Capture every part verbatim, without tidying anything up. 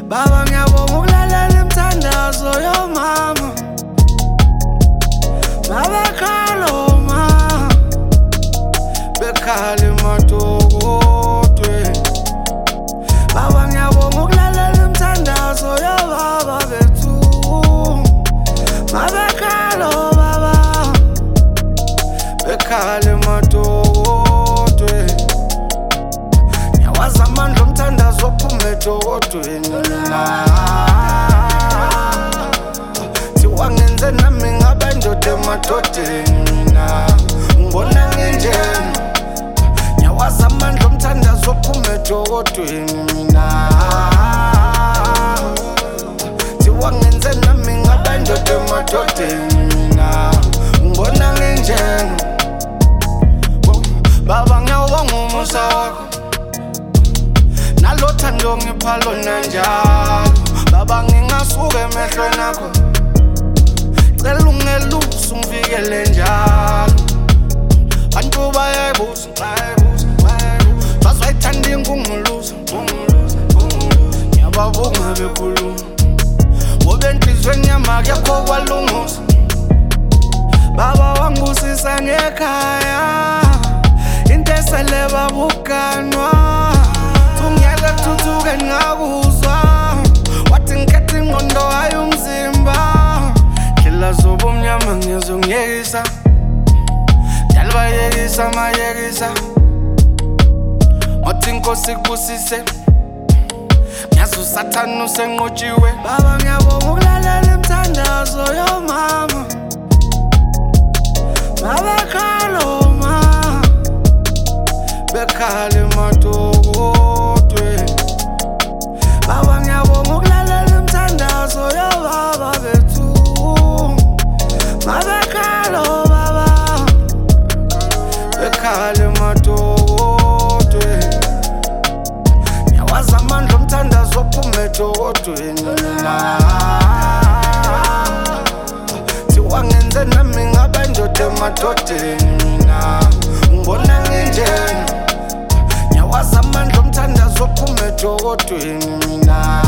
Baba ngiyabonga ukulalela imithandazo yomama Mabekhala oma Bekhala emadokotweni Baba ngiyabonga ukulalela imithandazo yobaba bethu Mabekhala baba Bekhala emadokotweni Ngiyawazi amandla omthandazo ophuma edokodweni Siwangenze nami ngaba indoda emadodeni mina Ngibona nginjena Ngiyawazi amandla omthandazo ophuma edokodweni mina Siwangenze nami ngaba indoda emadodeni mina Ngibona nginjena Baba ngiyawubonga umusa wakho Nalothando ngipha lona njalo Baba ngingasuka emehlweni akho Cela ungelusa ungivikele njalo Bantu bayayibuza Bazayithanda ingunguluza Ngiyababonga bekhuluma Ngoba enhlizweni yami akekho kwalunguza Baba wangibusisa ngekhaya Into esele babukanwa Tungiyala thuthuke ngakuzwa Wathi ngikhethe ingqondo hayi umzimba Ndlela zobumnyama ngiyazongiyekisa Njalo bayekisa mayekisa Wathi inkosi kubusise Ngiyazi usathane usenqotshiwe Baba ngiyabonga ukulalela imithandazo yomama Mabekhala oma Bekhala emadokotweni Baba ngiyabonga ukulalela imithandazo yobaba bethu Mabekhala baba Bekhala emadokotweni Ngiyawazi amandla omthandazo ophuma edokodweni Siwangenze nami ngaba indoda emadodeni mina Ngibona nginjena Ngiyawazi amandla omthandazo ophuma edokodweni mina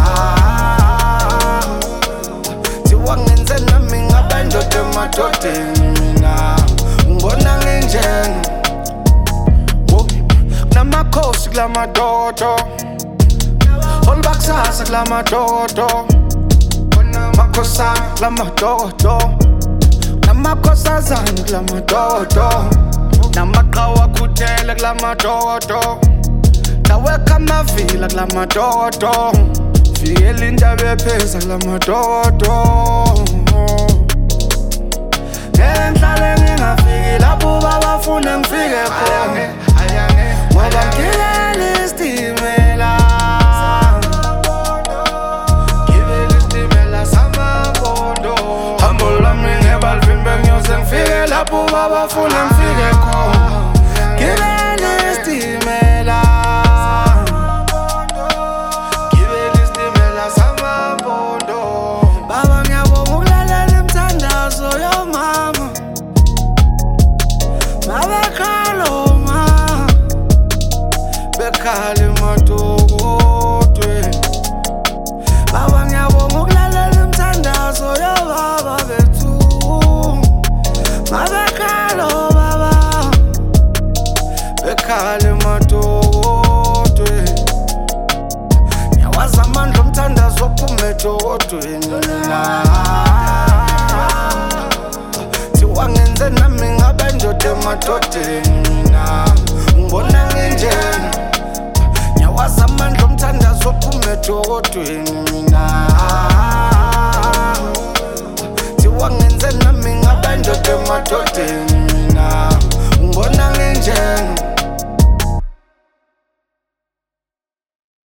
Siwangenze nami ngaba indoda emadodeni mina Ngibona nginjena Kunamakhosi kulamadodo Olubakusasa kulamadodo Makhosana kulamadodo Namakhosazana kulamadodo Namaqhawe akhuthele kulamadodo Tawekha amavila kulamadodo Vikela indaba epheza kulamadodo Ngihlale ngingafiki lapho babafuna ngifike khona Ngoba ngigibele isitimela Ngibele isitimela samabondo Hambo lami ngebalivimbe ngiyoze ngifike lapho babafuna ngifike khona Ngibele isitimela Ngibele isitimela samabondo Baba ngiyabonga ukulalela imithandazo yomama Mabekhala oma Bekhala emadokotweni Baba ngiyabonga ukulalela imithandazo yobaba bethu Mabekhala baba Bekhala emadokotweni Ngiyawazi amandla omthandazo ophuma edokodweni Siwangenze nami ngaba indoda emadodeni mina Ngibona nginjena Ngiyawazi amandla omthandazo ophuma edokodweni